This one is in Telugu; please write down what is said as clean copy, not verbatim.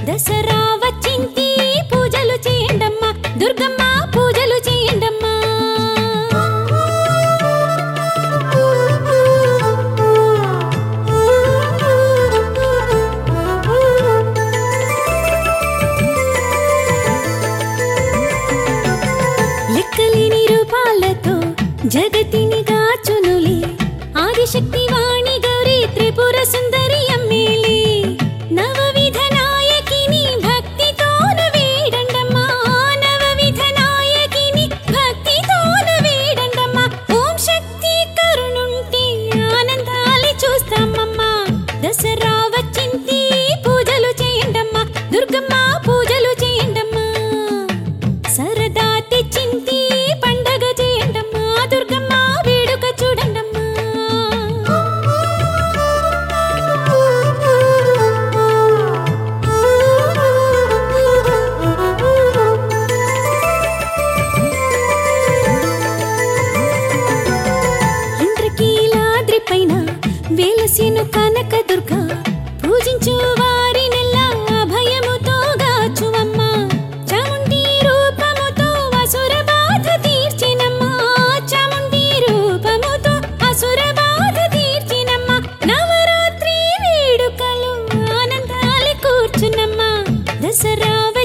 దసరా వచ్చింది పూజలు చేయండమ్మా దుర్గమ్మ పూజలు చేయండమ్మా లెక్కలేని రూపాలతో జగతిని గాచునులే ఆదిశక్తి వాణి గౌరీ త్రిపుర సుందరి అమ్మేలే నవవిధ నాయకిని భక్తితోను వేడండమ్మా నవవిధ నాయకిని భక్తితోను వేడండమ్మా ఓం శక్తి కరుణుంటే ఆనందాలి చూస్తామమ్మా దసరా వచ్చింది పూజలు చేయండమ్మా దుర్గమ్మ పూజలు చేయండమ్మా సరదా తెచ్చింది పండగ చేయండమ్మా దుర్గమ్మ వేడుక చూడండమ్మా ఇంద్రకీలాద్రి పైన వెలసిను కనక దుర్గ పూజించు వారినెల్లా అభయముతో గాచువమ్మా చాముండి రూపముతో అసుర బాధ తీర్చినమ్మా చాముండి రూపముతో అసుర బాధ తీర్చినమ్మా నవరాత్రి వేడుకలు ఆనందాలి కూర్చునమ్మా దసరా